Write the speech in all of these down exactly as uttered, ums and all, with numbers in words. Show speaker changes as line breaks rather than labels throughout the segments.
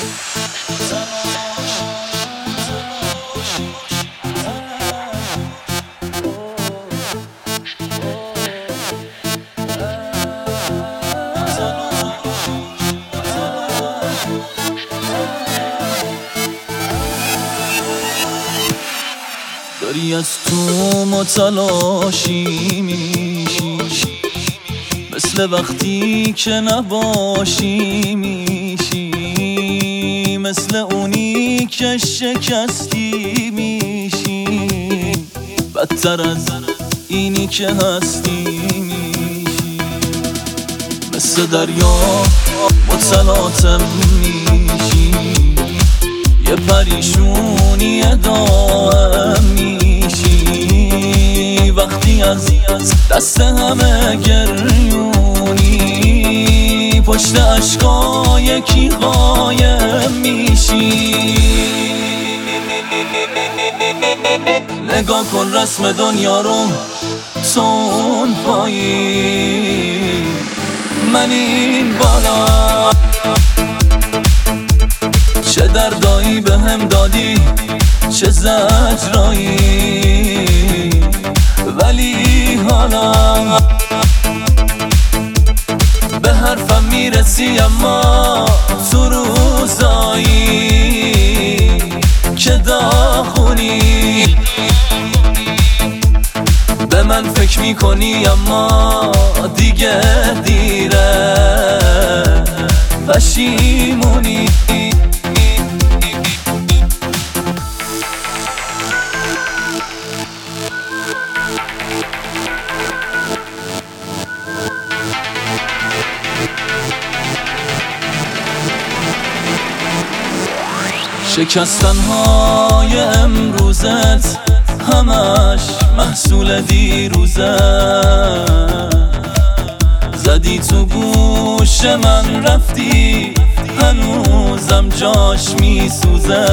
داری از تو متلاشی میشی، مثل وقتی که نباشی میشی، مثل اونی که شکستی میشی، بدتر از اینی که هستی میشی، مثل دریا متلاطم میشی، یه پریشونی دائم میشی، وقتی از دست همه گریونی، پشت اشکا یکی قایم میشی. نگاه کن رسم دنیا رو، تو اون پایی، من این بالا، چه دردایی به هم دادی چه زجرایی، ولی حالا به حرفم میرسی، اما تو روزایی که داغونی به من فکر میکنی، اما دیگه دیره، پشیمونی. شکستنهای امروزت همش محصول دیروزه، زدی تو گوش من رفتی، هنوزم جاش میسوزه،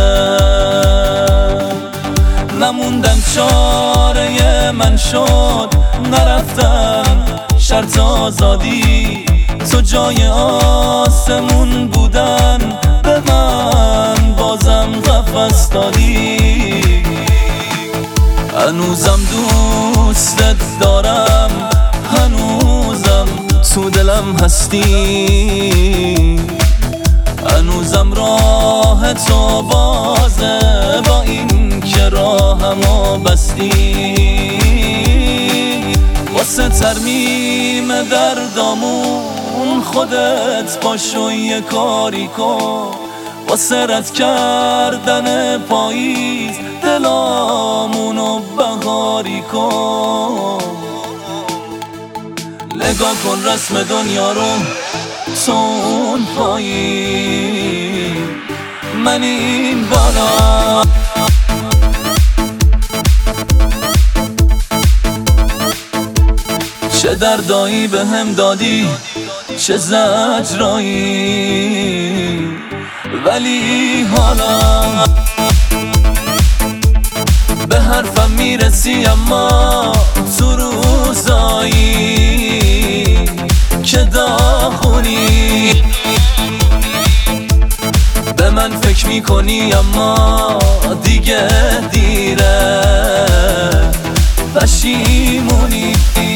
نموندن چاره من شد نرفتم شرط آزادی، تو جای آسمون بودن به من بازم قفس دادی، هنوزم دوستت دارم، هنوزم تو دلم هستی، هنوزم راه تو بازه با این که راهمو بستی، واسه ترمیم دردامون خودت باشو یه کاری کن، واسه رد کردن پاییز دلامونو بهاری کن. نگاه کن رسم دنیا رو، تو اون پایی، من این بالا، چه دردایی به هم دادی چه زجرایی، ولی حالا به حرفم میرسی، اما تو روزایی که داغونی به من فکر میکنی، اما دیگه دیره، پشیمونی.